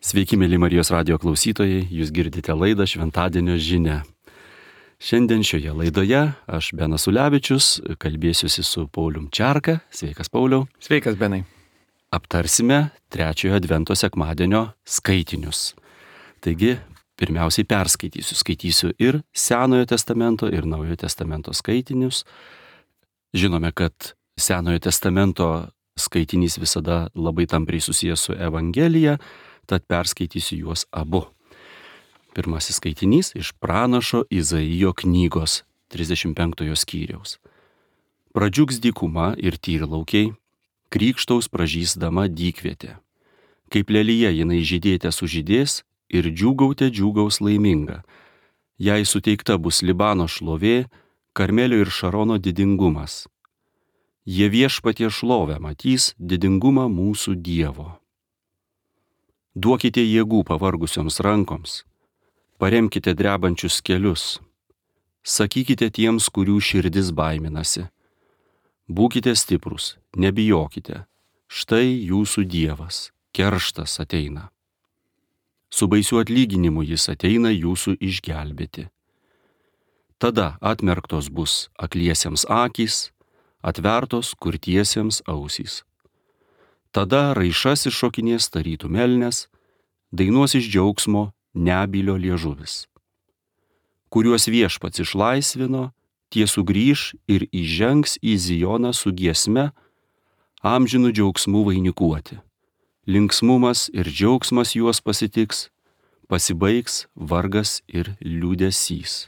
Sveiki, mėly Marijos radijo klausytojai, jūs girdite laidą Šventadienio žinia. Šiandien šioje laidoje aš, Benas Ulevičius, kalbėsiuosi su Paulium Čerka. Sveikas, Pauliau. Sveikas, Benai. Aptarsime trečiojo Advento sekmadienio skaitinius. Taigi, pirmiausiai skaitysiu ir Senojo testamento, ir Naujojo testamento skaitinius. Žinome, kad Senojo testamento skaitinys visada labai tampriai susijęs su Evangelija, tad perskaitysiu juos abu. Pirmasis skaitinys iš pranašo Izaijo knygos 35 skyriaus. Pradžiugs dykuma ir tyrlaukiai, krykštaus pražysdama dykvietė. Kaip lelyje jinai žydėte sužydės ir džiūgaute džiūgaus laiminga. Jai suteikta bus Libano šlovė, Karmelio ir Šarono didingumas. Jie viešpatie šlovę matys didingumą mūsų Dievo. Duokite jėgų pavargusioms rankoms, paremkite drebančius kelius, sakykite tiems, kurių širdis baiminasi. Būkite stiprus, nebijokite, štai jūsų Dievas, kerštas ateina. Su baisiu atlyginimu jis ateina jūsų išgelbėti. Tada atmerktos bus akliesiems akys, atvertos kurtiesiems ausys. Tada raišas iššokinės tarytų melnės, dainuos iš džiaugsmo nebylio liežuvis. Kuriuos viešpats išlaisvino, tie sugrįš ir įžengs į Zijoną su giesme, amžinų džiaugsmų vainikuoti. Linksmumas ir džiaugsmas juos pasitiks, pasibaigs vargas ir liūdesys.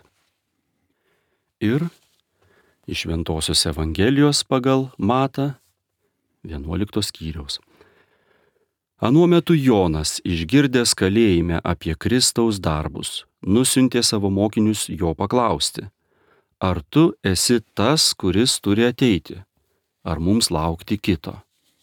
Ir iš Šventosios Evangelijos pagal Matą 11 skyriaus. Anuo metu Jonas, išgirdęs kalėjime apie Kristaus darbus, nusiuntė savo mokinius jo paklausti: ar tu esi tas, kuris turi ateiti, ar mums laukti kito?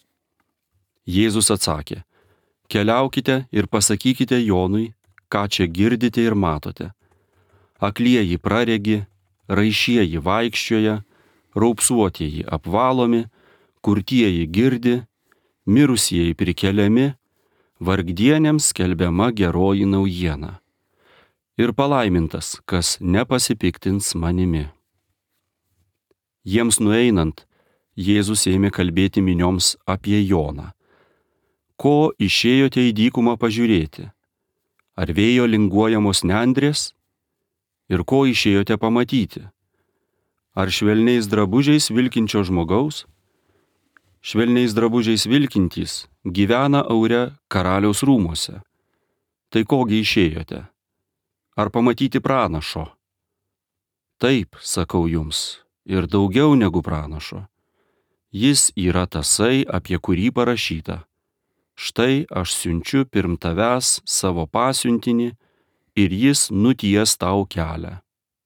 Jėzus atsakė: keliaukite ir pasakykite Jonui, ką čia girdite ir matote. Aklieji praregi, raišieji vaikščioja, raupsuotieji apvalomi, kurtieji girdi, mirusieji prikeliami, vargdienėms skelbiama geroji naujiena. Ir palaimintas, kas nepasipiktins manimi. Jiems nueinant, Jėzus ėmė kalbėti minioms apie Joną. Ko išėjote į dykumą pažiūrėti? Ar vėjo linguojamos nendrės? Ir ko išėjote pamatyti? Ar švelniais drabužiais vilkinčio žmogaus? Švelniais drabužiais vilkintys gyvena aure karaliaus rūmuose. Tai kogi išėjote? Ar pamatyti pranašo? Taip, sakau jums, ir daugiau negu pranašo. Jis yra tasai, apie kurį parašyta. Štai aš siunčiu pirm tavęs savo pasiuntinį ir jis nuties tau kelią.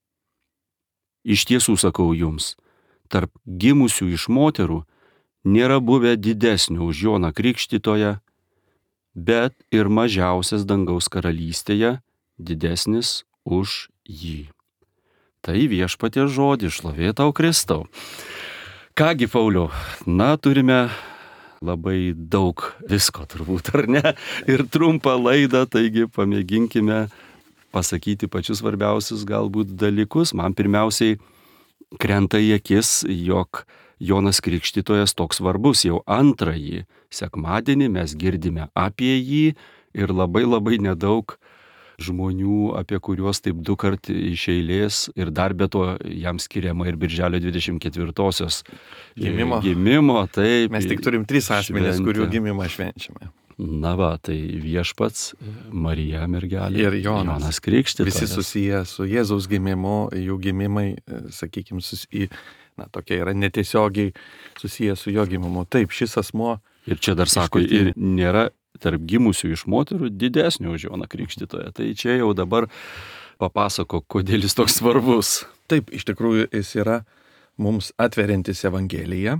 Iš tiesų sakau jums, tarp gimusių iš moterų nėra buvę didesnio už Joną Krikštytoją, bet ir mažiausias dangaus karalystėje didesnis už jį. Tai viešpaties žodis, šlovė tau Kristau. Kągi, Pauliau, turime labai daug visko turbūt, ar ne? Ir trumpą laidą, taigi pamėginkime pasakyti pačius svarbiausius galbūt dalykus. Man pirmiausiai krenta į akis, jog Jonas Krikštytojas toks svarbus. Jau antrąjį sekmadienį mes girdime apie jį ir labai nedaug žmonių, apie kuriuos taip du kart iš eilės ir dar be to jam skiriama ir birželio 24-osios gimimo. Taip, mes tik turim 3 asmenys, kurių gimimą švenčiame. Tai viešpats, Marija mergelė ir Jonas Krikštytojas. Visi susiję su Jėzaus gimimu, jų gimimai, sakykime, tokie yra netiesiogiai susiję su jo gimimu. Taip, šis asmuo. Ir čia dar sako, ir nėra tarp gimusių iš moterų didesnio už Joną Krikštytoją. Tai čia jau dabar papasako, kodėl jis toks svarbus. Taip, iš tikrųjų jis yra mums atveriantis Evangeliją.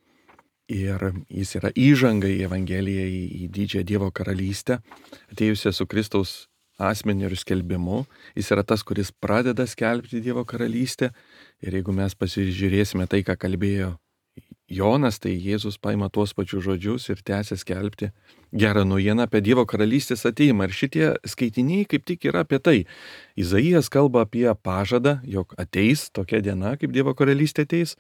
Ir jis yra įžanga į Evangeliją, į didžiąją Dievo karalystę, atėjusią su Kristaus asmeniu ir skelbimu. Jis yra tas, kuris pradeda skelbti Dievo karalystę. Ir jeigu mes pasižiūrėsime tai, ką kalbėjo Jonas, tai Jėzus paima tuos pačius žodžius ir tęsia skelbti gerą naujieną apie Dievo karalystės ateimą. Ir šitie skaitiniai kaip tik yra apie tai. Izaijas kalba apie pažadą, jog ateis tokia diena, kaip Dievo karalystė ateis,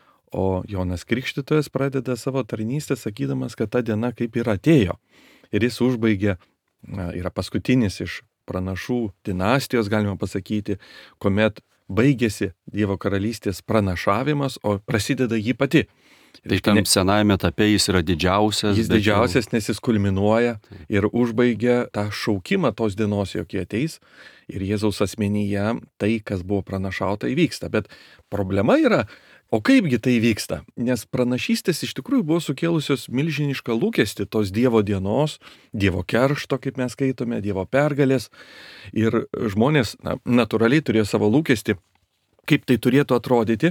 o Jonas Krikštytojas pradeda savo tarnystę sakydamas, kad ta diena kaip ir atėjo. Ir jis užbaigia, yra paskutinis iš pranašų dinastijos, galima pasakyti, kuomet baigėsi Dievo karalystės pranašavimas, o prasideda jį pati. Tai tam senajame etape jis yra didžiausias. Jis didžiausias, nes jis kulminuoja ir užbaigia tą šaukimą tos dienos, jog jie ateis ir Jėzaus asmenyje tai, kas buvo pranašauta, įvyksta. Bet problema yra, o kaipgi tai vyksta? Nes pranašystės iš tikrųjų buvo sukėlusios milžinišką lūkestį tos Dievo dienos, Dievo keršto, kaip mes skaitome, Dievo pergalės. Ir žmonės natūraliai turėjo savo lūkestį, kaip tai turėtų atrodyti.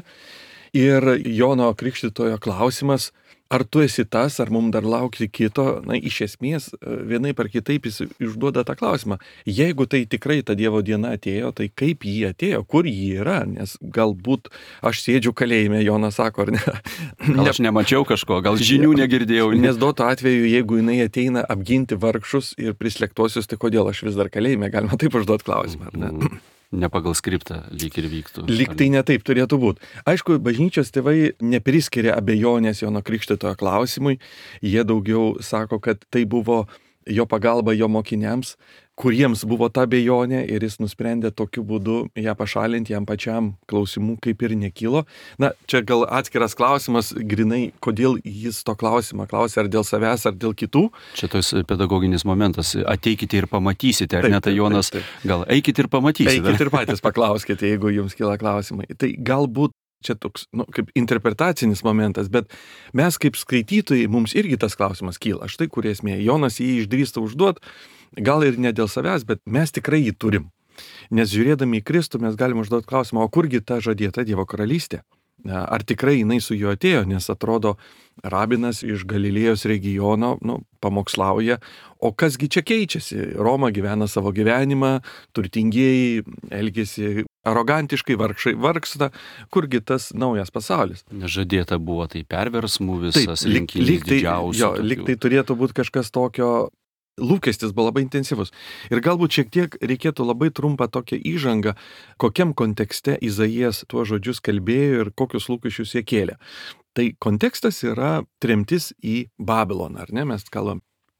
Ir Jono Krikštytojo klausimas, ar tu esi tas, ar mums dar laukti kito, iš esmės vienaip ar kitaip jis užduoda tą klausimą. Jeigu tai tikrai ta Dievo diena atėjo, tai kaip ji atėjo, kur ji yra, nes galbūt aš sėdžiu kalėjime, Jonas sako, ar ne? Gal aš nemačiau kažko, gal žinių negirdėjau. Nes duoto atveju, jeigu jinai ateina apginti vargšus ir prislėgtuosius, tai kodėl aš vis dar kalėjime, galima taip užduoti klausimą, ar ne? Ne pagal skriptą lyg ir vyktų. Lyg tai netaip turėtų būti. Aišku, bažnyčios tėvai nepriskiria abejonės Jono Krikštytojo klausimui. Jie daugiau sako, kad tai buvo jo pagalba jo mokiniams, kuriems buvo ta abejonė ir jis nusprendė tokiu būdu ją pašalinti, jam pačiam klausimų kaip ir nekilo. Čia gal atskiras klausimas, grinai, kodėl jis to klausimą klausė, ar dėl savęs, ar dėl kitų. Čia tos pedagoginis momentas, ateikite ir pamatysite, ar ne, tai Jonas, gal eikite ir pamatysite. Eikite ir patys paklauskite, jeigu jums kyla klausimai. Tai galbūt čia toks, kaip interpretacinis momentas, bet mes kaip skaitytojai, mums irgi tas klausimas kyla. Štai kur esmė. Jonas jį išdrįsta užduoti, gal ir ne dėl savęs, bet mes tikrai jį turim. Nes žiūrėdami į Kristų mes galime užduoti klausimą, o kurgi ta žadėta Dievo karalystė? Ar tikrai jinai su juo atėjo, nes atrodo rabinas iš Galilėjos regiono, pamokslauja, o kasgi čia keičiasi? Roma gyvena savo gyvenimą, turtingieji elgiasi arogantiškai, vargšai vargsta, kurgi tas naujas pasaulis? Žadėta buvo tai perversmų visas, rinkinys didžiausių. Lyg tai turėtų būti kažkas tokio. Lūkestis buvo labai intensyvus. Ir galbūt šiek tiek reikėtų labai trumpą tokią įžangą, kokiam kontekste Izaijas tuos žodžius kalbėjo ir kokius lūkesčius jie kėlė. Tai kontekstas yra tremtis į Babiloną, ar ne? Mes kalbam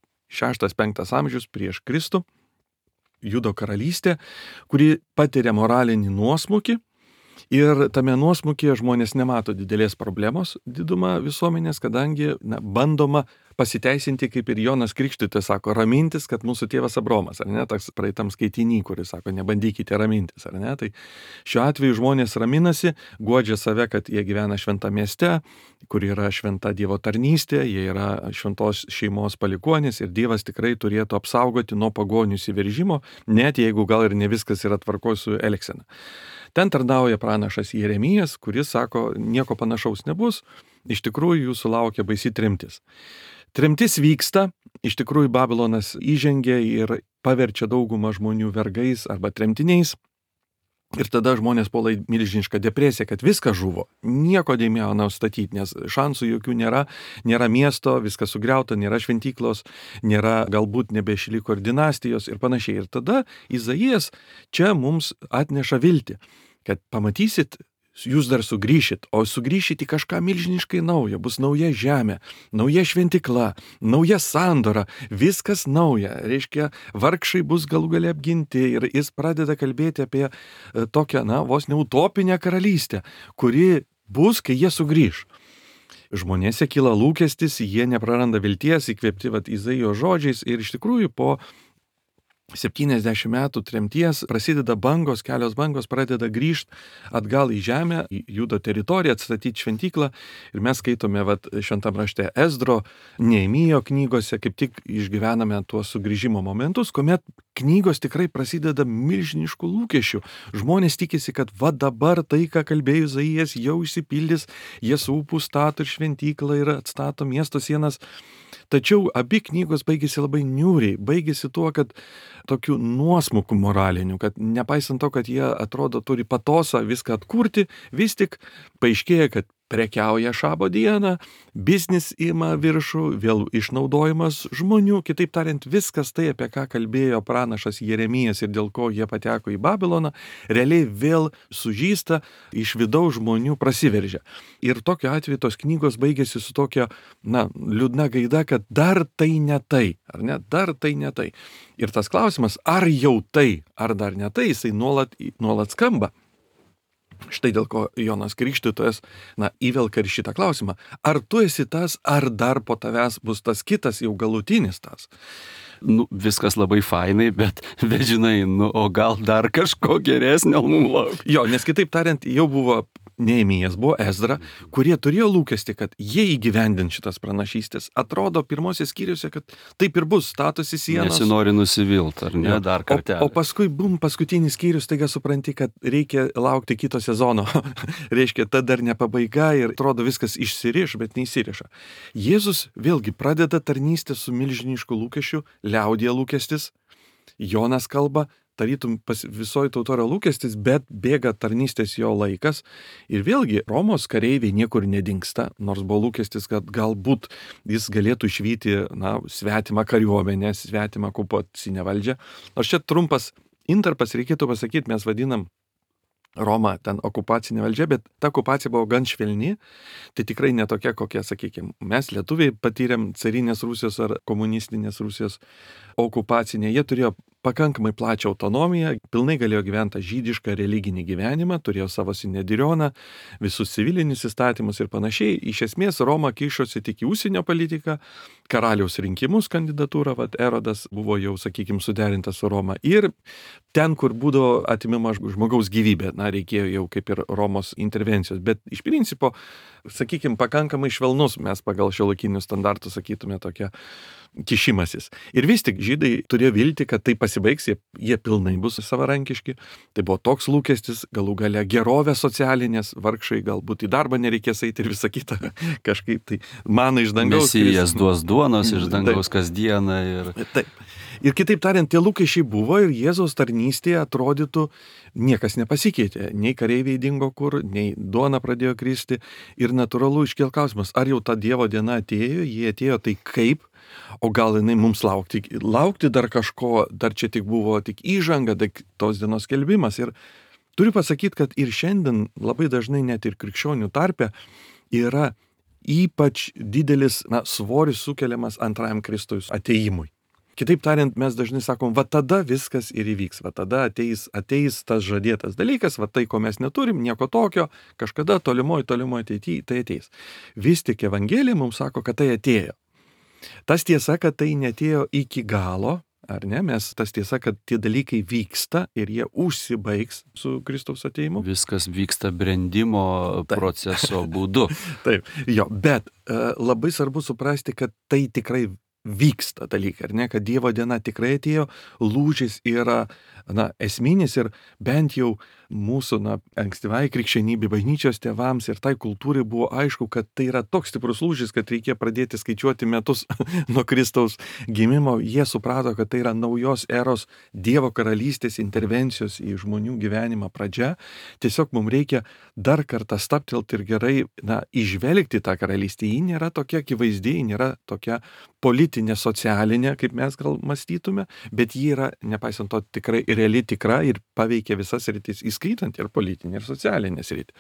6-5 amžius prieš Kristų, Judo karalystė, kuri patiria moralinį nuosmukį. Ir tame nuosmukyje žmonės nemato didelės problemos didumą visuomenės, kadangi bandoma pasiteisinti, kaip ir Jonas Krikštytojas sako, ramintis, kad mūsų tėvas Abraomas, ar ne, toks praeitam skaitinį, kuris sako, nebandykite ramintis, ar ne, tai šiuo atveju žmonės raminasi, guodžia save, kad jie gyvena šventame mieste, kur yra šventa Dievo tarnystė, jie yra šventos šeimos palikuonys ir Dievas tikrai turėtų apsaugoti nuo pagonių įsiveržimo, net jeigu gal ir ne viskas yra tvarkoj su elgsena. Ten tarnauja pranašas Jeremijas, kuris sako, nieko panašaus nebus, iš tikrųjų jūsų laukia baisi tremtis. Tremtis vyksta, iš tikrųjų Babilonas įžengia ir paverčia daugumą žmonių vergais arba tremtiniais. Ir tada žmonės puola į milžinišką depresiją, kad viskas žuvo, nieko neįmanoma statyti, nes šansų jokių nėra miesto, viskas sugriauta, nėra šventyklos, nėra galbūt nebeišliko ir dinastijos ir panašiai. Ir tada Izaijas čia mums atneša viltį, kad pamatysit, jūs dar sugrįšit, o sugrįšit į kažką milžiniškai naujo, bus nauja žemė, nauja šventykla, nauja sandora, viskas nauja, reiškia, vargšai bus galų gale apginti ir jis pradeda kalbėti apie tokią, vos ne utopinę karalystę, kuri bus, kai jie sugrįš. Žmonėse kyla lūkestis, jie nepraranda vilties, įkvėpti Izaijo žodžiais ir iš tikrųjų po 70 metų tremties prasideda bangos, kelios bangos pradeda grįžti atgal į žemę, į Judo teritoriją, atstatyti šventyklą. Ir mes skaitome šventam rašte Ezdro, Nehemijo knygose, kaip tik išgyvename tuos sugrįžimo momentus, kuomet knygos tikrai prasideda milžiniškų lūkesčių. Žmonės tikisi, kad dabar tai, ką kalbėjo Izaijas, jau išsipildys, jie su ūpu stato ir šventyklą ir atstato miesto sienas. Tačiau abi knygos baigėsi labai niūriai, baigėsi tuo, kad tokių nuosmukų moralinių, kad nepaisant to, kad jie atrodo turi patosą viską atkurti, vis tik paaiškėja, kad prekiauja šabo dieną, biznis ima viršų, vėl išnaudojimas žmonių, kitaip tariant, viskas tai, apie ką kalbėjo pranašas Jeremijas ir dėl ko jie pateko į Babiloną, realiai vėl sužįsta, iš vidaus žmonių prasiveržia. Ir tokiu atveju tos knygos baigėsi su tokia, liūdna gaida, kad dar tai ne tai, ar ne, dar tai ne tai. Ir tas klausimas, ar jau tai, ar dar ne tai, jisai nuolat skamba. Štai dėl ko Jonas Krikštytojas, įvelka ir šitą klausimą. Ar tu esi tas, ar dar po tavęs bus tas kitas, jau galutinis tas? Viskas labai fainai, bet žinai, o gal dar kažko geresnio mums laukia. Jo, nes kitaip tariant, jau buvo Nehemijas, buvo Ezdra, kurie turėjo lūkestį, kad jie įgyvendins šitas pranašystės. Atrodo, pirmosios skyriuose, kad taip ir bus, statosi sienos. Nesinori nusivilt, ar ne, dar kartelį. O paskui, paskutinis skyrius, taiga supranti, kad reikia laukti kito sezono. Reiškia, ta dar ne pabaiga ir atrodo viskas išsiriš, bet neįsiriša. Jėzus vėlgi pradeda tarnystę su milžinišku lūkesčiu, liaudyje lūkestis. Jonas kalba, tarytum visoji tauta yra lūkestis, bet bėga tarnystės jo laikas. Ir vėlgi, Romos kareiviai niekur nedingsta, nors buvo lūkestis, kad galbūt jis galėtų išvyti svetimą kariuomenę, svetimą okupacinę valdžią. Nors čia trumpas intarpas, reikėtų pasakyti, mes vadinam Romą ten okupacinė valdžia, bet ta okupacija buvo gan švelni, tai tikrai netokia, kokia, sakykime, mes lietuviai patyrėm carinės Rusijos ar komunistinės Rusijos okupacinė. Jie turėjo pakankamai plačią autonomiją, pilnai galėjo gyventi žydišką religinį gyvenimą, turėjo savo sinedirioną, visus civilinius įstatymus ir panašiai. Iš esmės Roma kišosi tik į užsienio politiką, karaliaus rinkimus kandidatūrą, Erodas buvo jau, sakykime, suderintas su Roma. Ir ten, kur būdavo atimima žmogaus gyvybė, reikėjo jau kaip ir Romos intervencijos. Bet iš principo, sakykime, pakankamai švelnus, mes pagal šiuolaikinius standartus sakytume tokia kišimasis. Ir vis tik žydai turėjo viltį, kad tai pasibaigs, jie pilnai bus savarankiški. Tai buvo toks lūkestis, galų gale gerovė socialinės, vargšai galbūt į darbą nereikės eiti ir visą kitą kažkaip tai mana iš dangaus. Mesijas duos duonos iš dangaus kasdieną. Taip. Ir kitaip tariant, tie lūkesčiai buvo ir Jėzaus tarnystėje atrodytų niekas nepasikeitė. Nei kareiviai dingo kur, nei duona pradėjo kristi. Ir natūralu iškėl klausimas, ar jau ta Dievo diena atėjo, jie atėjo tai kaip? O gal jinai mums laukti dar kažko, dar čia tik buvo tik įžanga, tos dienos skelbimas. Ir turiu pasakyti, kad ir šiandien labai dažnai net ir krikščionių tarpe yra ypač didelis svoris sukeliamas antrajam Kristaus atėjimui. Kitaip tariant, mes dažnai sakom, va tada viskas ir įvyks, va tada ateis tas žadėtas dalykas, va tai, ko mes neturim, nieko tokio, kažkada tolimoje ateityje tai ateis. Vis tik Evangelija mums sako, kad tai atėjo. Tas tiesa, kad tai netėjo iki galo, ar ne? Tas tiesa, kad tie dalykai vyksta ir jie užsibaigs su Kristaus atėjimu. Viskas vyksta brendimo proceso būdu. Taip, jo, bet labai svarbu suprasti, kad tai tikrai vyksta dalykai, ar ne, kad Dievo diena tikrai atėjo, lūžis yra esminis ir bent jau mūsų ankstyvai krikščionybė, bažnyčios tėvams ir tai kultūrai buvo aišku, kad tai yra toks stiprus lūžis, kad reikia pradėti skaičiuoti metus nuo Kristaus gimimo. Jie suprato, kad tai yra naujos eros Dievo karalystės intervencijos į žmonių gyvenimą pradžia. Tiesiog mums reikia dar kartą stabtelti ir gerai įžvelgti tą karalystę. Ji nėra tokia akivaizdi, ji nėra tokia politinė, socialinė, kaip mes gal mąstytume, bet ji yra, nepaisant to, tikrai reali, tikra ir paveikia visas sritis, įskaitant ir politinę, ir socialinę sritį.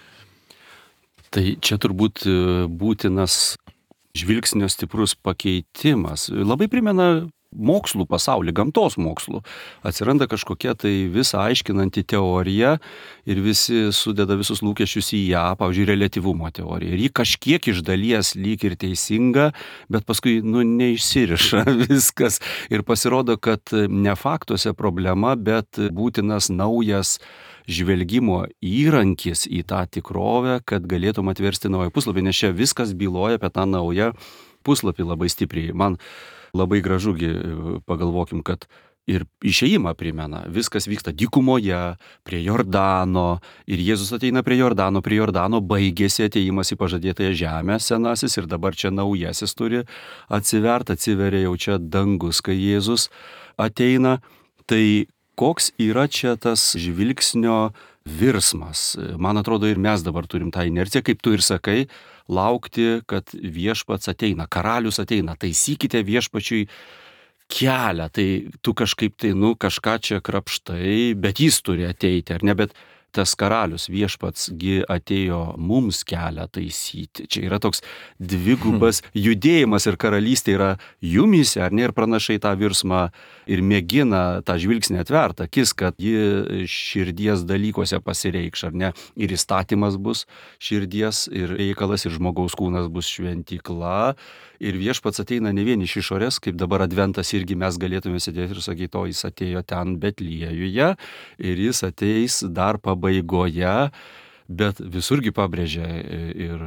Tai čia turbūt būtinas žvilgsnio stiprus pakeitimas. Labai primena mokslų pasaulį, gamtos mokslų. Atsiranda kažkokia tai visą aiškinanti teorija ir visi sudeda visus lūkesčius į ją, pavyzdžiui, reliatyvumo teorija. Ir ji kažkiek iš dalies lyg ir teisinga, bet paskui neišsiriša viskas. Ir pasirodo, kad ne faktuose problema, bet būtinas naujas žvelgimo įrankis į tą tikrovę, kad galėtum atversti naują puslapį, nes čia viskas byloja apie tą naują puslapį labai stipriai. Man labai gražugi, pagalvokim, kad ir išėjimą primena. Viskas vyksta dykumoje, prie Jordano, ir Jėzus ateina prie Jordano baigėsi atėjimas į pažadėtąją žemę senasis ir dabar čia naujasis turi atsiveria jau čia dangus, kai Jėzus ateina. Tai koks yra čia tas žvilgsnio virsmas. Man atrodo, ir mes dabar turim tą inerciją, kaip tu ir sakai, laukti, kad viešpats ateina, karalius ateina, taisykite viešpačiui kelią, tai tu kažkaip tai, kažką čia krapštai, bet jis turi ateiti, ar ne, bet tas karalius viešpatsgi atėjo mums kelią taisyti. Čia yra toks dvigubas judėjimas ir karalystė yra jumyse, ar ne, ir pranašai tą virsmą ir mėgina tą žvilgsnį atvert akis, kad ji širdies dalykuose pasireikš, ar ne, ir įstatymas bus širdies ir reikalas, ir žmogaus kūnas bus šventykla. Ir viešpats ateina ne vien iš išorės, kaip dabar adventas irgi mes galėtume sėdėti ir sakyti, o jis atėjo ten Betliejuje ir jis ateis dar pabaigoje, bet visurgi pabrėžia ir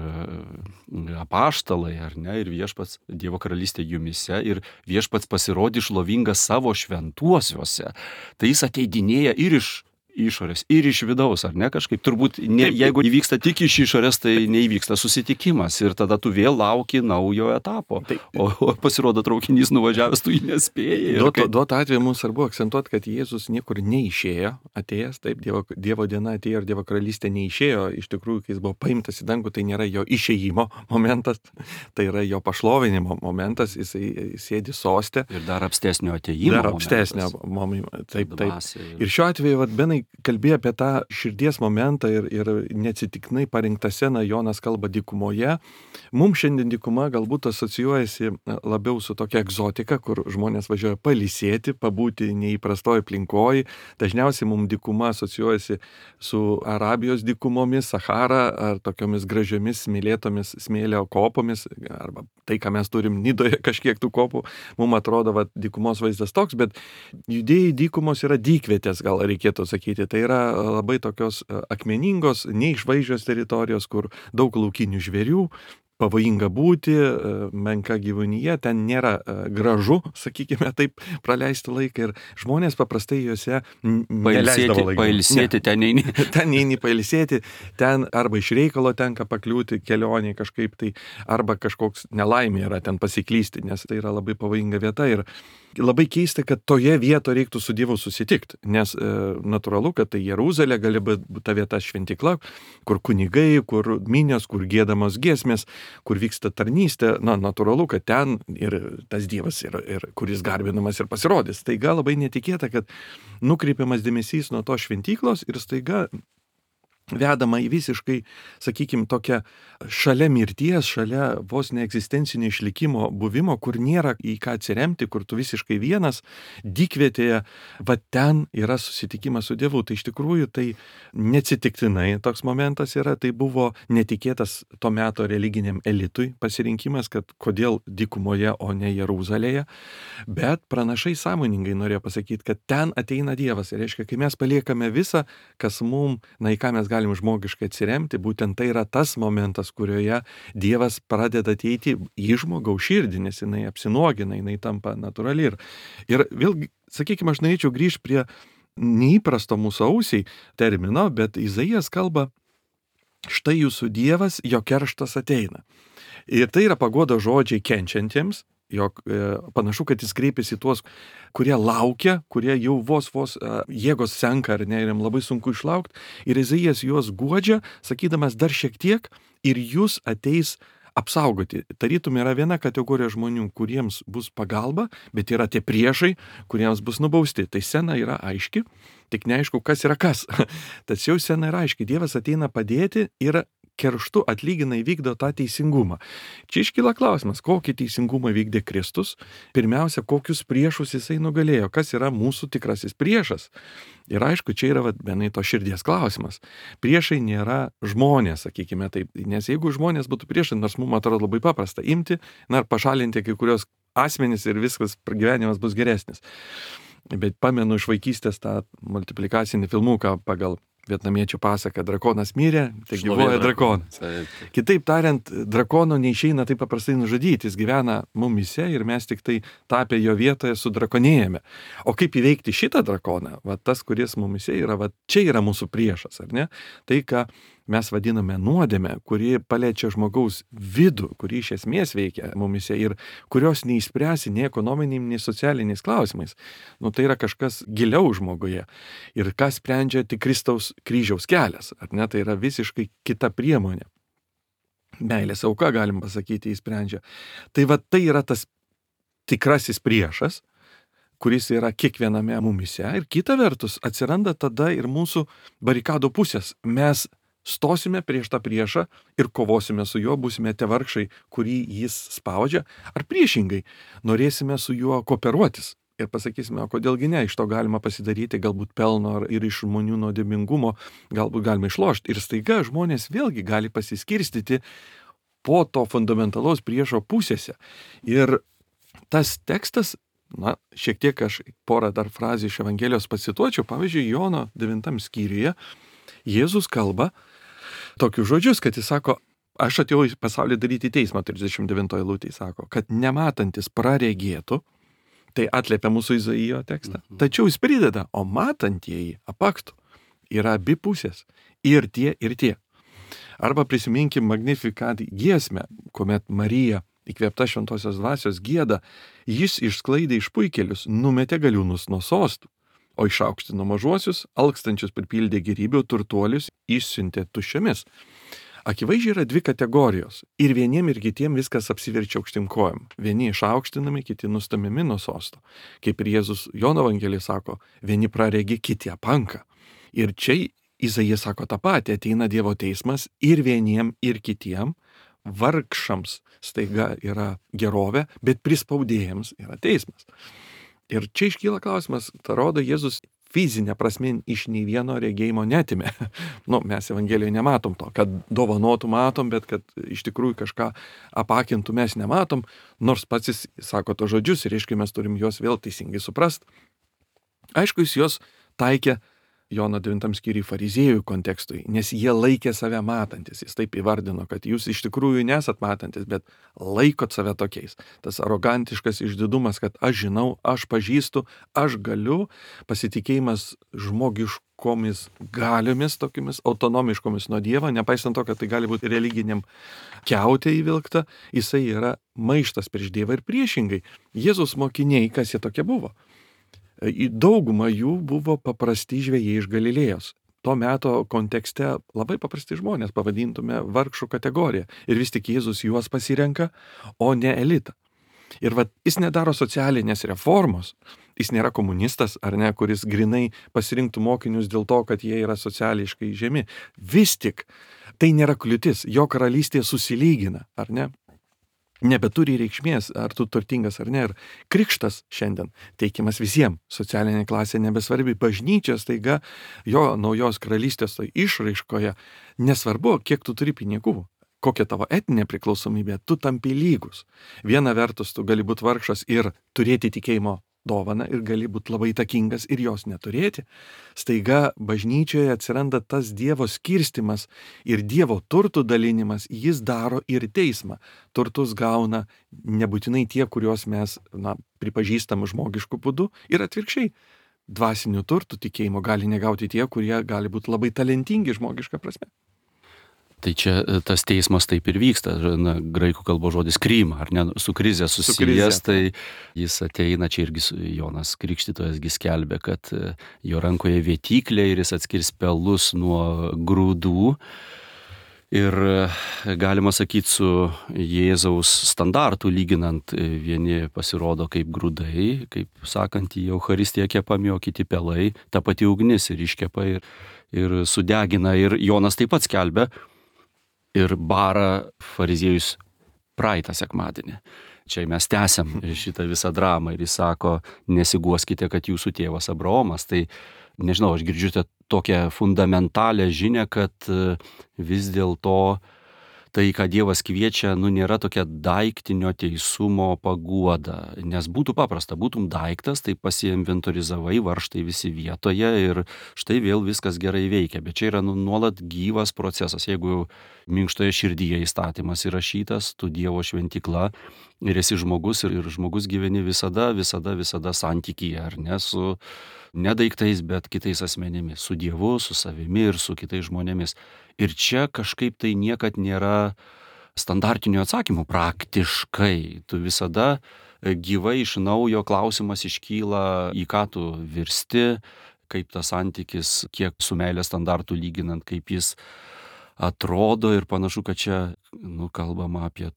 apaštalai, ar ne, ir viešpats Dievo karalystė jumyse, ir viešpats pasirodys šlovingas savo šventuosiuose. Tai jis ateidinėja ir iš išorės, ir iš vidaus, ar ne, kažkaip turbūt, jeigu įvyksta tik iš išorės, tai neįvyksta susitikimas ir tada tu vėl lauki naujo etapo, o pasirodo traukinys nuvažiavęs, tu jį nespėjai. Duotu atveju mums svarbu akcentuoti, kad Jėzus niekur neišėjo, atėjęs, taip, Dievo diena atėjo ir Dievo karalystė neišėjo, iš tikrųjų, kai jis buvo paimtas į dangų, tai nėra jo išėjimo momentas, tai yra jo pašlovinimo momentas, jisai sėdi soste. Ir dar apstesnio atėjimo. Dar apstesnio momentas. Taip. Ir šiuo atveju, Benai kalbėjo apie tą širdies momentą ir neatsitiktinai parinktą sceną Jonas kalba dykumoje. Mums šiandien dykuma galbūt asocijuojasi labiau su tokia egzotika, kur žmonės važiuoja pailsėti, pabūti neįprastoje aplinkoje. Dažniausiai mums dykuma asocijuojasi su Arabijos dykumomis, Sahara ar tokiomis gražiomis smėlėtomis smėlio kopomis, arba tai, ką mes turim Nidoje kažkiek tų kopų. Mums atrodo, dykumos vaizdas toks, bet judėjai dykumos yra dykvietės, gal reikėtų sakyti. Tai yra labai tokios akmeningos, neišvaizdžios teritorijos, kur daug laukinių žvėrių, pavojinga būti, menka gyvūnyje, ten nėra gražu, sakykime taip, praleisti laiką ir žmonės paprastai juose neleisdavo laiką. Pailsėti ten eini. Ten eini pailsėti, ten arba iš reikalo tenka pakliūti kelionėje kažkaip tai, arba kažkoks nelaimė yra ten pasiklysti, nes tai yra labai pavojinga vieta ir labai keista, kad toje vietoje reiktų su Dievu susitikti, nes natūralu, kad tai Jeruzalė gali būti ta vieta šventykla, kur kunigai, kur minios, kur giedamos giesmės, kur vyksta tarnystė, natūralu, kad ten ir tas Dievas, ir kuris garbinamas ir pasirodys. Staiga labai netikėta, kad nukreipiamas dėmesys nuo to šventyklos ir staiga vedama į visiškai, sakykime, tokią šalia mirties, šalia vos neegzistencinio išlikimo buvimo, kur nėra į ką atsiremti, kur tu visiškai vienas, dykvietėje, ten yra susitikimas su Dievu. Tai iš tikrųjų tai neatsitiktinai toks momentas yra, tai buvo netikėtas to meto religiniam elitui pasirinkimas, kad kodėl dykumoje, o ne Jeruzalėje, bet pranašai sąmoningai norėjo pasakyti, kad ten ateina Dievas. Ir reiškia, kai mes paliekame visą, kas mums, į ką mes galim žmogiškai atsiremti, būtent tai yra tas momentas, kurioje Dievas pradeda ateiti į žmogaus širdį, nes jinai apsinuogina, jinai tampa natūrali. Ir vėlgi, sakykime, aš norėčiau grįžti prie neįprasto mūsų ausiai termino, bet Izaijas kalba, štai jūsų Dievas, jo kerštas ateina. Ir tai yra paguodos žodžiai kenčiantiems, jog panašu, kad jis kreipiasi tuos, kurie laukia, kurie jau vos jėgos senka, ar ne, ir jam labai sunku išlaukti. Ir Izaijas juos guodžia, sakydamas dar šiek tiek, ir jūs ateis apsaugoti. Tarytum yra viena kategorija žmonių, kuriems bus pagalba, bet yra tie priešai, kuriems bus nubausti. Tai scena yra aiški, tik neaišku, kas yra kas. Tačiau scena yra aiški. Dievas ateina padėti ir kerštu atlygina įvykdo tą teisingumą. Čia iškyla klausimas, kokį teisingumą vykdė Kristus, pirmiausia, kokius priešus jisai nugalėjo, kas yra mūsų tikrasis priešas. Ir aišku, čia yra vienai to širdies klausimas. Priešai nėra žmonės, sakykime taip, nes jeigu žmonės būtų priešai, nors mums atrodo labai paprasta imti, ir pašalinti kai kurios asmenys ir viskas, gyvenimas bus geresnis. Bet pamenu iš vaikystės tą multiplikacinį filmuką pagal vietnamiečių pasaką, drakonas mirė, tai gyvuoja drakonas. Kitaip tariant, drakono neišeina taip paprastai nužudyti, jis gyvena mumise ir mes tik tai tapę jo vietoje sudrakonėjame. O kaip įveikti šitą drakoną? Tas, kuris mumise yra, čia yra mūsų priešas, ar ne? Tai, ką mes vadiname nuodėmę, kuri paliečia žmogaus vidų, kuri iš esmės veikia mumise ir kurios neįspręsi nei ekonominiais, nei socialiniais klausimais. Tai yra kažkas giliau žmoguje. Ir ką sprendžia tik Kristaus kryžiaus kelias, ar ne? Tai yra visiškai kita priemonė. Meilės auka, galim pasakyti, įsprendžia. Tai tai yra tas tikrasis priešas, kuris yra kiekviename mumise. Ir kita vertus atsiranda tada ir mūsų barikado pusės. Mes stosime prieš tą priešą ir kovosime su juo, būsime tie vargšai, kurį jis spaudžia, ar priešingai norėsime su juo kooperuotis. Ir pasakysime, o kodėlgi ne, iš to galima pasidaryti galbūt pelno ir iš žmonių nuodėmingumo, galbūt galima išlošti. Ir staiga žmonės vėlgi gali pasiskirstyti po to fundamentalaus priešo pusėse. Ir tas tekstas, šiek tiek aš porą dar frazių iš Evangelijos pacituočiau, pavyzdžiui, Jono 9 skyriuje Jėzus kalba tokius žodžius, kad jis sako, aš atėjau į pasaulį daryti teismą, 39 eilutėje sako, kad nematantis praregėtų, tai atliepia mūsų Izaijo tekstą. Tačiau jis prideda, o matantieji apaktų. Yra abi pusės. Ir tie, ir tie. Arba prisiminkim Magnificat giesmę, kuomet Marija, įkvėpta šventosios dvasios, gieda, jis išsklaidė išpuikėlius, numetė galiūnus nuo sostų, o išaukštino mažuosius, alkstančius pripildė gėrybių, turtuolius išsiuntė tuščiomis. Akivaizdžiai yra dvi kategorijos. Ir vieniem ir kitiem viskas apsiverčia aukštyn kojom. Vieni išaukštinami, kiti nustumiami nuo sosto. Kaip ir Jėzus Jono Evangelijai sako, vieni praregi, kiti apanka. Ir čia Izaijas sako tą patį, ateina Dievo teismas ir vieniem ir kitiem vargšams staiga yra gerovė, bet prispaudėjams yra teismas. Ir čia iškyla klausimas, tai rodo Jėzus fizinė prasme iš nei vieno regėjimo netimė. Mes Evangelijoje nematom to, kad dovanotų matom, bet kad iš tikrųjų kažką apakintų mes nematom, nors pats jis sako to žodžius ir reiškia mes turim juos vėl teisingai suprast. Aišku, jis juos taikė Jono 9 skyriui fariziejų kontekstui, nes jie laikė save matantis. Jis taip įvardino, kad jūs iš tikrųjų nesat matantis, bet laikot save tokiais. Tas arogantiškas išdidumas, kad aš žinau, aš pažįstu, aš galiu, pasitikėjimas žmogiškomis galiomis, tokiamis autonomiškomis nuo Dievo, nepaisant to, kad tai gali būti religiniam kiautė įvilkta, jisai yra maištas prieš Dievą ir priešingai. Jėzus mokiniai, kas jie tokie buvo? Dauguma jų buvo paprasti žvejai iš Galilėjos. To meto kontekste labai paprasti žmonės, pavadintume vargšų kategoriją. Ir vis tik Jėzus juos pasirenka, o ne elitą. Ir jis nedaro socialinės reformos. Jis nėra komunistas, ar ne, kuris grinai pasirinktų mokinius dėl to, kad jie yra sociališkai žemi. Vis tik tai nėra kliūtis. Jo karalystė susilygina, ar ne? Nebeturi reikšmės, ar tu turtingas ar ne. Ir krikštas šiandien teikiamas visiems. Socialinė klasė nebesvarbi. Bažnyčia staiga jo naujos karalystės išraiškoje nesvarbu, kiek tu turi pinigų, kokia tavo etinė priklausomybė, tu tampi lygus. Viena vertus tu gali būti vargšas ir turėti tikėjimo dovaną ir gali būti labai įtakingas ir jos neturėti. Staiga bažnyčioje atsiranda tas Dievo skirstimas ir Dievo turtų dalinimas, jis daro ir teismą. Turtus gauna nebūtinai tie, kuriuos mes pripažįstam žmogišku būdu ir atvirkščiai. Dvasinių turtų tikėjimo gali negauti tie, kurie gali būti labai talentingi žmogiška prasme. Tai čia tas teismas taip ir vyksta, graikų kalbos žodis kryma, ar ne, su krize susijęs, tai jis ateina, čia irgi Jonas Krikštytojas skelbė, kad jo rankoje vėtyklė ir jis atskirs pelus nuo grūdų. Ir galima sakyti, su Jėzaus standartu lyginant, vieni pasirodo kaip grūdai, kaip sakant, į Eucharistiją kepami, o kiti pelai, ta pati ugnis ir iškepa ir sudegina. Ir Jonas taip pat skelbia, ir bara fariziejus praeitą sekmadienį. Čia mes tęsiam šitą visą dramą ir jis sako, nesiguoskite, kad jūsų tėvas Abraomas. Tai nežinau, aš girdžiu tokią fundamentalią žinią, kad vis dėlto tai, ką Dievas kviečia, nėra tokia daiktinio teisumo paguoda. Nes būtų paprasta, būtum daiktas, tai pasiinventorizavai, varžtai visi vietoje ir štai vėl viskas gerai veikia. Bet čia yra nuolat gyvas procesas. Jeigu minkštoje širdyje įstatymas įrašytas, tu Dievo šventykla, ir esi žmogus, ir žmogus gyveni visada santykyje, ar ne, su ne daiktais, bet kitais asmenimis, su Dievu, su savimi ir su kitais žmonėmis. Ir čia kažkaip tai niekad nėra standartinių atsakymų praktiškai. Tu visada gyvai iš naujo klausimas iškyla, į ką tu virsti, kaip tas santykis, kiek su meilės standartų lyginant, kaip jis atrodo, ir panašu, kad čia kalbama apie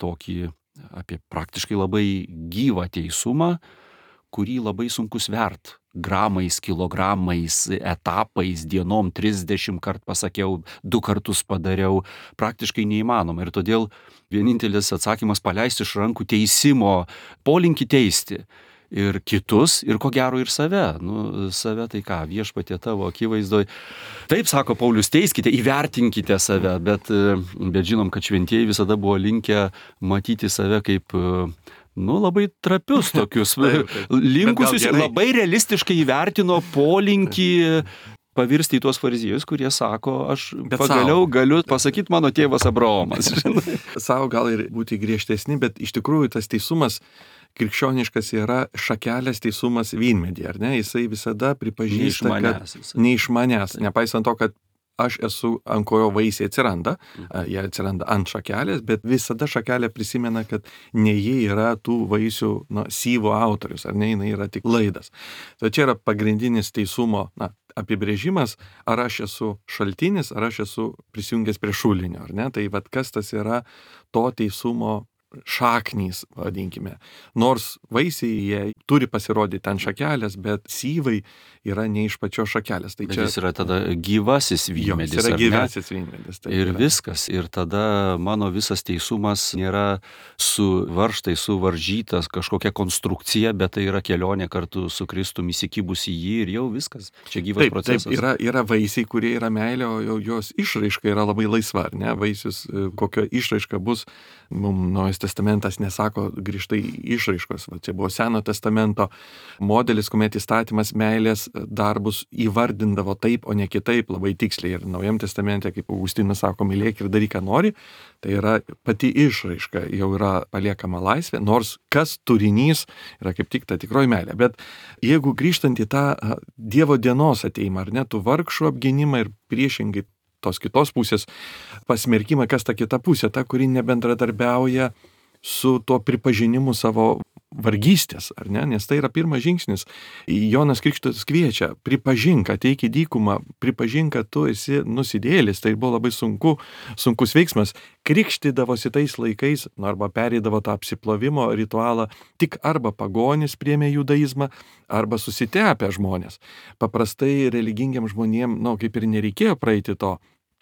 praktiškai labai gyvą teisumą, kurį labai sunku svert. Gramais, kilogramais, etapais, dienom 30 kart pasakiau, 2 kartus padariau, praktiškai neįmanoma. Ir todėl vienintelis atsakymas paleisti iš rankų teisimo, polinkį teisti. Ir kitus, ir ko gero ir save. Save tai ką, Viešpatie tavo akivaizdoj. Taip, sako Paulius, teiskite, įvertinkite save, bet žinom, kad šventieji visada buvo linkę matyti save kaip labai trapius tokius, linkusius, labai realistiškai įvertino polinkį pavirsti į tuos fariziejus, kurie sako, aš pagaliau galiu pasakyti mano tėvas Abraomas. Sau gal ir būti griežtesni, bet iš tikrųjų tas teisumas krikščioniškas yra šakelės teisumas vynmedį, ar ne? Jisai visada pripažįsta, kad ne iš manęs, nepaisant to, kad aš esu, ant kurio vaisiai atsiranda, jie atsiranda ant šakelės, bet visada šakelė prisimena, kad ne jie yra tų vaisių syvo autorius, ar ne, jinai yra tik laidas. Tai čia yra pagrindinis teisumo apibrėžimas, ar aš esu šaltinis, ar aš esu prisijungęs prie šulinio, ar ne? Tai kas tas yra to teisumo šaknys, vadinkime. Nors vaisiai jie turi pasirodyti ant šakelės, bet syvai yra ne iš pačios šakelės. Tai čia jis yra tada gyvasis vynmedis. Jis yra gyvasis vynmedis. Ir viskas. Ir tada mano visas teisumas nėra su varžtai suvaržytas kažkokia konstrukcija, bet tai yra kelionė kartu su Kristumi įsikibus į jį ir jau viskas. Čia gyvas procesas. Taip, yra vaisiai, kurie yra meilė, o jos išraiška yra labai laisva, ar ne? Vaisius, kokio išraiška bus, mums Naujas testamentas nesako grįžtai išraiškos. Čia buvo Seno testamento modelis, kuomet įstatymas meilės darbus įvardindavo taip, o ne kitaip, labai tiksliai. Ir Naujam testamente, kaip Augustinas sako, mylėk ir daryk, ką nori, tai yra pati išraiška, jau yra paliekama laisvė, nors kas turinys yra kaip tik ta tikroji meilė. Bet jeigu grįžtant į tą Dievo dienos ateimą, ar ne, tų vargšų apgynimą ir priešingai tos kitos pusės pasmerkimą, kas ta kita pusė, ta, kuri nebendradarbiauja su tuo pripažinimu savo vargystės, ar ne? Nes tai yra pirmas žingsnis. Jonas Krikštytojas kviečia, pripažink, ateik į dykumą, pripažink, kad tu esi nusidėjėlis. Tai buvo labai sunkus veiksmas. Krikštydavosi tais laikais, arba pereidavo tą apsiplovimo ritualą, tik arba pagonis priėmė judaizmą, arba susitepę žmonės. Paprastai religingiam žmonėm, kaip ir nereikėjo praeiti to.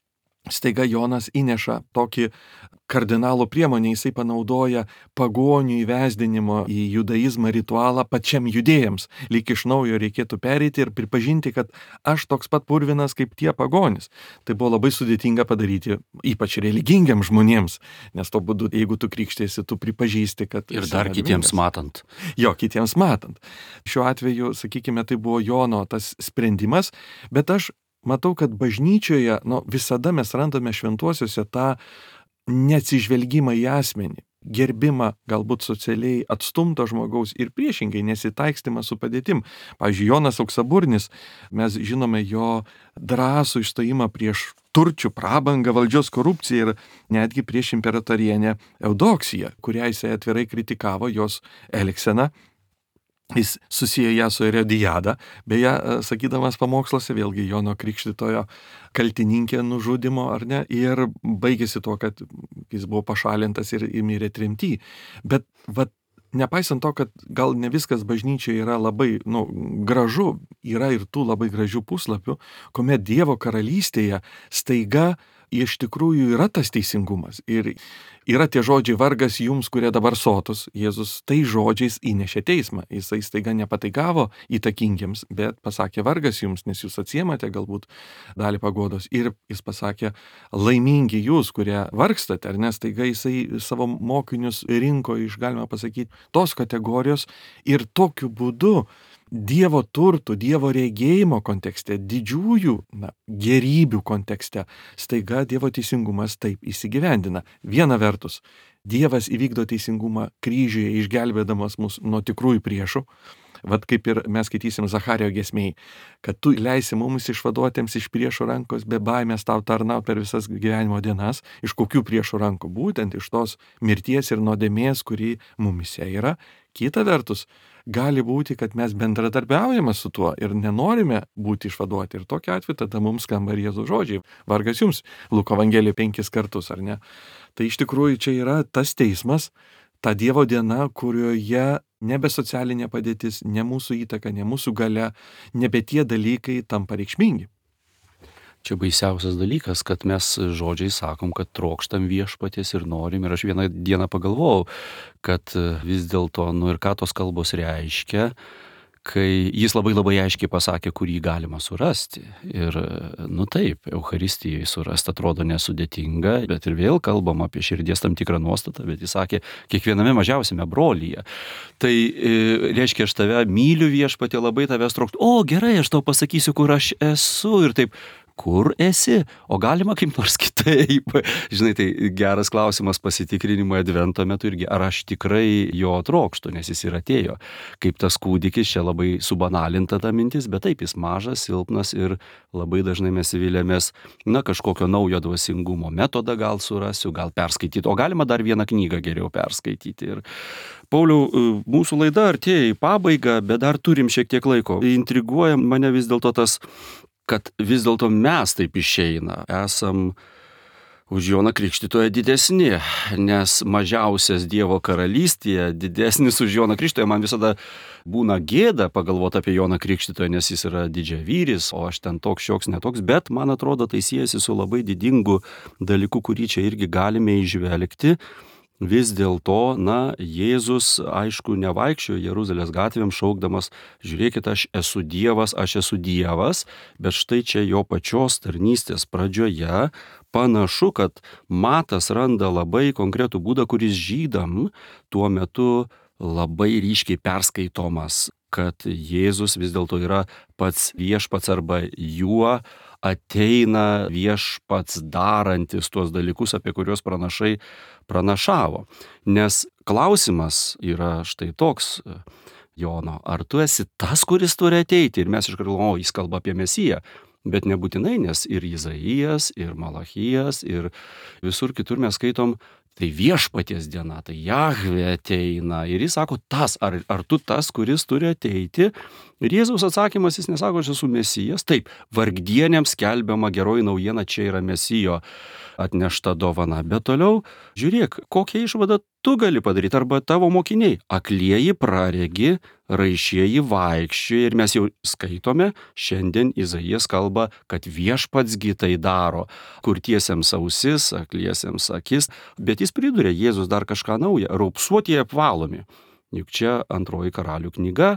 Staiga Jonas įneša tokį kardinalų priemonę, jisai panaudoja pagonių įvesdinimo į judaizmą ritualą pačiam judėjams. Lyg iš naujo reikėtų pereiti ir pripažinti, kad aš toks pat purvinas kaip tie pagonis. Tai buvo labai sudėtinga padaryti, ypač religingiam žmonėms, nes to būdu, jeigu tu krikštiesi, tu pripažįsti, kad... Ir dar kitiems matant. Kitiems matant. Šiuo atveju, sakykime, tai buvo Jono tas sprendimas, bet aš matau, kad bažnyčioje visada mes randame šventuosiuose tą neatsižvelgimą į asmenį, gerbimą galbūt socialiai atstumto žmogaus ir priešingai nesitaikstimą su padėtim. Pavyzdžiui, Jonas Auksaburnis, mes žinome jo drąsų išstojimą prieš turčių prabangą, valdžios korupciją ir netgi prieš imperatorienę Eudoksiją, kurią jisai atvirai kritikavo jos elgseną. Jis susiejo ją su Erodiada, beje, sakydamas pamoksluose, vėlgi Jono Krikštytojo kaltininkė nužudimo, ar ne, ir baigėsi tuo, kad jis buvo pašalintas ir mirė tremty. Bet nepaisant to, kad gal ne viskas bažnyčioje yra labai gražu, yra ir tų labai gražių puslapių, kuomet Dievo karalystėje staiga iš tikrųjų yra tas teisingumas. Ir yra tie žodžiai vargas jums, kurie dabar sotus. Jėzus tai žodžiais įnešė teismą. Jisai staiga nepataikavo įtakingiems, bet pasakė vargas jums, nes jūs atsiemate galbūt dalį paguodos. Ir jis pasakė laimingi jūs, kurie vargstate, ar ne? Staiga jisai savo mokinius rinko iš, galima pasakyti, tos kategorijos ir tokiu būdu Dievo turtų, Dievo regėjimo kontekste, didžiųjų gerybių kontekste, staiga Dievo teisingumas taip įsigyvendina. Viena vertus, Dievas įvykdo teisingumą kryžiuje, išgelbėdamas mus nuo tikrųjų priešų. Vat kaip ir mes skaitysim Zacharijo giesmėj, kad tu leisi mums išvaduotiems iš priešų rankos, be baimės tau tarnau per visas gyvenimo dienas. Iš kokių priešų rankų? Būtent iš tos mirties ir nuodėmės, kuri mumise yra. Kita vertus, gali būti, kad mes bendradarbiaujame su tuo ir nenorime būti išvaduoti. Ir tokiu atveju tada mums skamba ir Jėzaus žodžiai. Vargas jums, Luko Evangelija 5 kartus, ar ne? Tai iš tikrųjų čia yra tas teismas, ta Dievo diena, kurioje nebe socialinė padėtis, ne mūsų įtaka, ne mūsų galia, nebe tie dalykai tampa reikšmingi. Čia baisiausias dalykas, kad mes žodžiai sakom, kad trokštam viešpaties ir norim. Ir aš vieną dieną pagalvojau, kad vis dėlto, ir ką tos kalbos reiškia, kai jis labai aiškiai pasakė, kur jį galima surasti. Ir, taip, Eucharistijai surasti atrodo nesudėtinga, bet ir vėl kalbam apie širdies tam tikrą nuostatą, bet jis sakė, kiekviename mažiausiame brolyje. Tai reiškia, aš tave myliu viešpatie, labai tavęs trokštu. O, gerai, aš tau pasakysiu, kur aš esu ir taip. Kur esi? O galima kaip nors kitaip? Žinai, tai geras klausimas pasitikrinimui advento metu irgi, ar aš tikrai jo trokštu, nes jis ir atėjo. Kaip tas kūdikis, čia labai subanalinta ta mintis, bet taip, jis mažas, silpnas ir labai dažnai mes vilėmės, kažkokio naujo dvasingumo metodą gal surasiu, gal perskaityti, o galima dar vieną knygą geriau perskaityti. Ir Pauliau, mūsų laida artėja į pabaigą, bet dar turim šiek tiek laiko. Intriguoja mane vis dėlto tas, kad vis dėlto mes taip išeina, esam už Joną Krikštytoją didesni, nes mažiausias Dievo karalystėje didesnis už Joną Krikštytoją. Man visada būna gėda pagalvoti apie Joną Krikštytoją, nes jis yra didžiavyris, o aš ten toks šioks netoks, bet man atrodo tai siejasi su labai didingu dalyku, kurį čia irgi galime įžvelgti. Vis dėlto, Jėzus, aišku, nevaikščiojo Jeruzalės gatvėm šaukdamas, žiūrėkit, aš esu Dievas, bet štai čia jo pačios tarnystės pradžioje panašu, kad Matas randa labai konkretų būdą, kuris žydam tuo metu labai ryškiai perskaitomas, kad Jėzus vis dėlto yra pats viešpats arba juo ateina viešpats darantis tuos dalykus, apie kuriuos pranašai pranašavo. Nes klausimas yra štai toks, Jono, ar tu esi tas, kuris turi ateiti? Ir mes iškalbame, jis kalba apie Mesiją. Bet nebūtinai, nes ir Izaijas, ir Malachijas, ir visur kitur mes skaitom, tai viešpaties diena, tai Jahvė ateina. Ir jis sako, ar tu tas, kuris turi ateiti? Ir Jėzaus atsakymas, jis nesako, aš esu Mesijas. Taip, vargdienėms skelbiama geroji naujiena, čia yra Mesijo atnešta dovana. Bet toliau, žiūrėk, kokią išvadą tu gali padaryti, arba tavo mokiniai. Aklieji praregi, raišieji vaikščioja, ir mes jau skaitome, šiandien Izaijas kalba, kad viešpatsgi tai daro, kurtiesiems ausis, akliesiems akis, bet jis priduria, Jėzus dar kažką naują, raupsuotieji apvalomi. Juk čia antroji karalių knyga,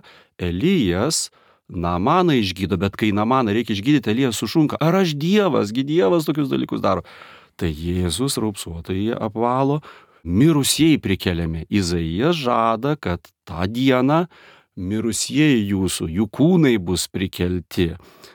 Elijas Namaną išgydo, bet kai Namaną reikia išgydyti, Elijas sušunka, ar aš Dievas, Dievas tokius dalykus daro. Tai Jėzus raupsuotieji apvalo, mirusieji prikeliami. Izaijas žada, kad tą dieną mirusieji jų kūnai bus prikelti.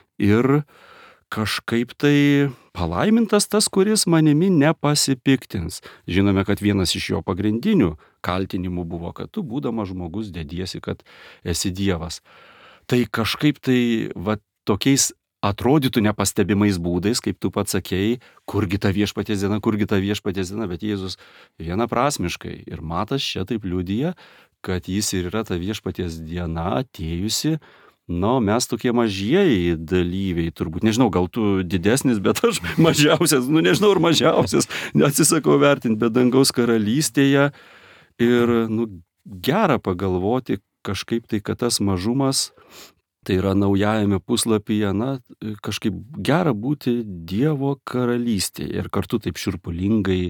Ir kažkaip tai palaimintas tas, kuris manimi nepasipiktins. Žinome, kad vienas iš jo pagrindinių kaltinimų buvo, kad tu, būdamas žmogus, dediesi, kad esi Dievas. Tai kažkaip tai tokiais atrodytų nepastebimais būdais, kaip tu pats sakėjai, kurgi ta viešpaties diena, bet Jėzus vienaprasmiškai. Ir Matas čia taip liudija, kad jis ir yra ta viešpaties diena atėjusi. Mes tokie mažieji dalyviai, turbūt, nežinau, gal tu didesnis, bet aš mažiausias, nežinau, ar mažiausias, atsisakau vertinti, bet dangaus karalystėje. Ir, gera pagalvoti kažkaip tai, kad tas mažumas, tai yra naujajame puslapyje, kažkaip gera būti Dievo karalystėje ir kartu taip šiurpulingai,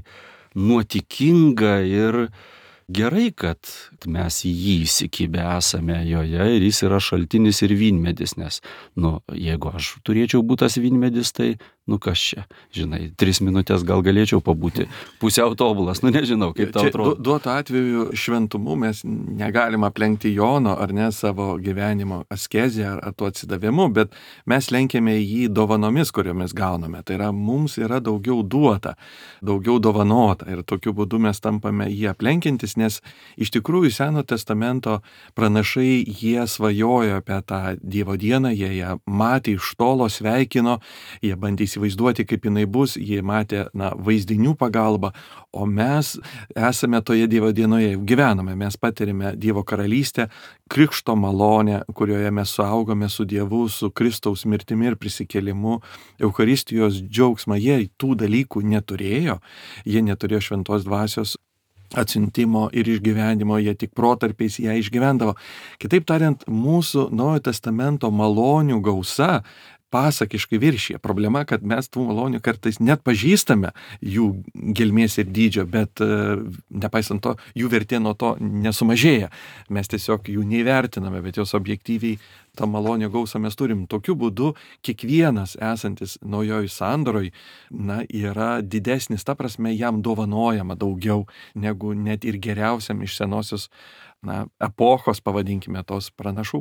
nuotikinga ir gerai, kad mes į jį įsikibę esame joje ir jis yra šaltinis ir vynmedis, nes, jeigu aš turėčiau būti tas vynmedis, tai nu kas čia, žinai, 3 minutės gal galėčiau pabūti, pusiau tobulas, nu nežinau, kaip tau atrodo. Duotu atveju šventumu mes negalim aplenkti Jono ar ne savo gyvenimo askezę ar tuo atsidavimu, bet mes lenkiame jį dovanomis, kuriomis gauname. Tai yra, mums yra daugiau duota, daugiau dovanota ir tokiu būdu mes tampame jį aplenkintis, nes iš tikrųjų Seno testamento pranašai jie svajojo apie tą Dievo dieną, jie ją matė iš tolo, sveikino, jie bandė įsivaizduoti, kaip jinai bus, jie matė vaizdinių pagalbą, o mes esame toje Dievo dienoje, gyvename, mes patirime Dievo karalystę, krikšto malonę, kurioje mes suaugome su Dievu, su Kristaus mirtimi ir prisikėlimu, Eucharistijos džiaugsmą. Jie tų dalykų neturėjo, jie neturėjo šventos dvasios atsiuntimo ir išgyvenimo, jie tik protarpiais ją išgyvendavo. Kitaip tariant, mūsų Naujojo testamento malonių gausa pasakiškai viršyje. Problema, kad mes tų malonių kartais net pažįstame jų gelmės ir dydžio, bet nepaisant to, jų vertė nuo to nesumažėja. Mes tiesiog jų neįvertiname, bet jos objektyviai tą malonių gausą mes turim. Tokiu būdu kiekvienas esantis naujoj sandoroj, yra didesnis, ta prasme, jam dovanojama daugiau negu net ir geriausiam iš senosios epochos, pavadinkime, tos pranašų.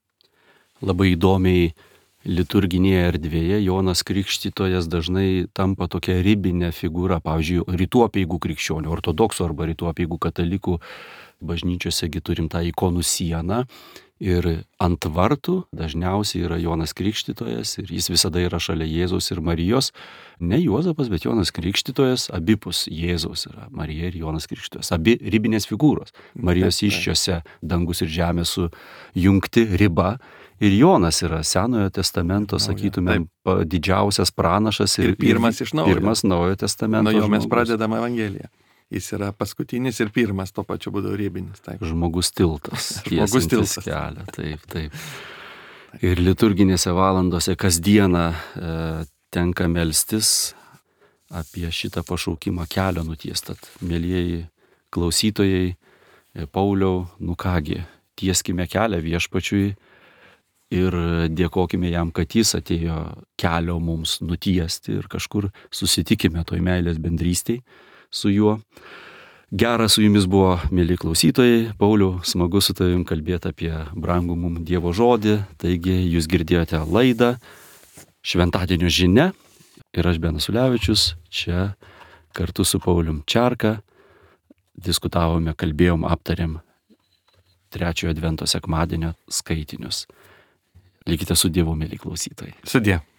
Labai įdomiai liturginėje erdvėje Jonas Krikštytojas dažnai tampa tokia ribinė figūra, pavyzdžiui, rytų apeigų krikščionių, ortodoksų arba rytų apeigų katalikų bažnyčiosegi turim tą ikonų sieną ir ant vartų dažniausiai yra Jonas Krikštytojas ir jis visada yra šalia Jėzaus ir Marijos. Ne Juozapas, bet Jonas Krikštytojas, abipus Jėzaus yra Marija ir Jonas Krikštytojas. Abi ribinės figūros. Marijos įsčiose dangus ir žemė sujungti riba. Ir Jonas yra Senojo testamento, sakytumėm, didžiausias pranašas ir pirmas iš Naujojo. Pirmas Naujojo testamento. Nuo jo mes pradedame Evangeliją. Jis yra paskutinis ir pirmas, tuo pačiu būdu ribinis. Taip. Žmogus tiltas. Žmogus tiltas. Kelią, taip. Ir liturginėse valandose kasdieną tenka melstis apie šitą pašaukimą kelio nutiestat. Mielieji klausytojai, Pauliau, kągi, tieskime kelią Viešpačiui ir dėkokime jam, kad jis atėjo kelio mums nutiesti ir kažkur susitikime toj meilės bendrystėj su juo. Gera su jumis buvo, mieli klausytojai. Pauliau, smagu su tavim kalbėti apie brangų mum Dievo žodį. Taigi jūs girdėjote laidą Šventadienio žinia ir aš Benas Ulevičius čia kartu su Paulium Čerka diskutavome, kalbėjom, aptarėm 3 Advento sekmadienio skaitinius. Likite su Dievu, mieli klausytojai. Sudie.